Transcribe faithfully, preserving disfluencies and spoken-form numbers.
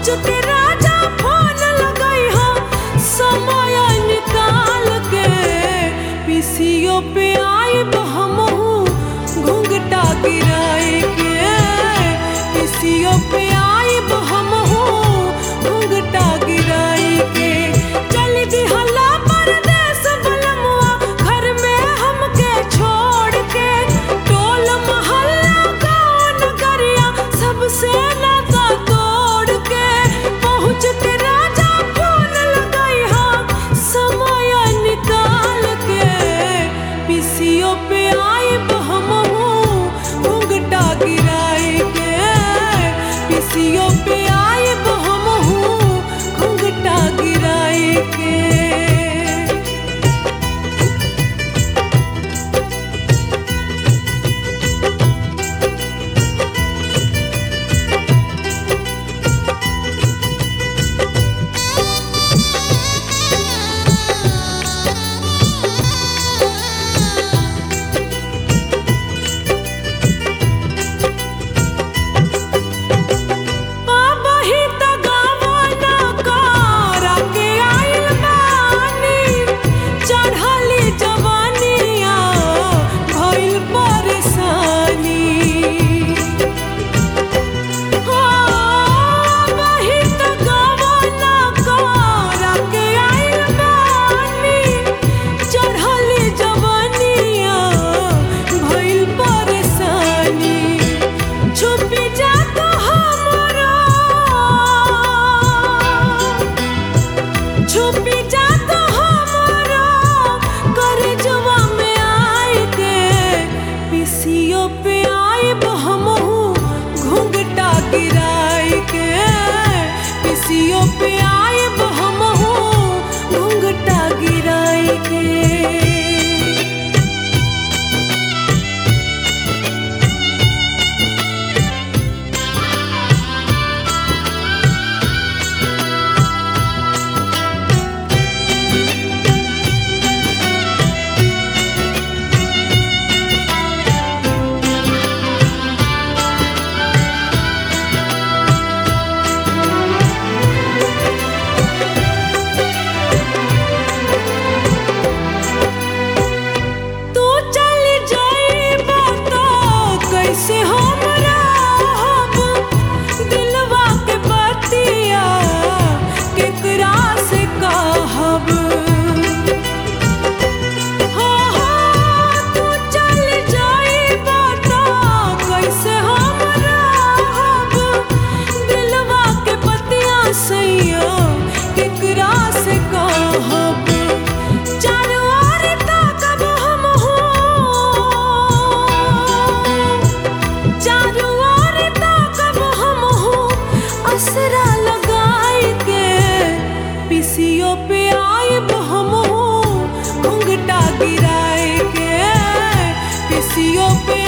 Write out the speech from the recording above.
पहुँचते राजा फोन लगाई हो समय निकाल के पीसीओ पे आई हमहू घूंघटा गिराई के पीसीओ पे आई हमहू घूंघटा गिराई के चल दिहला परदेस बलमुआ घर में हमके छोड़ के टोल महल्ला गाँव नगरिया सबसे नाता तोड़ के पहुँचते राजा फोन लगाई हा समय निकाल के पीसीओ पे आई हमहू घूंघटा गिराई के पीसीओ पे आई हमहू घूंघटा गिराई के। छुपी जाता हमारा करजवा में आई के पीसीओ पे आई हमहू घूंघटा गिराई के पीसीओ पे आई हमहू घूंघटा गिराई के। कैसे हम रहब दिलवा के बतिया केकरा से कहब हो हो तू चल जाइबा त कैसे हम रहब दिलवा के बतिया सैया केकरा से कहब चारों ओर ताकब हमहू चारों ओर ताकब हमहू असरा लगाई के पीसीओ पे आई हमहू घूंघटा गिराई के पीसीओ पे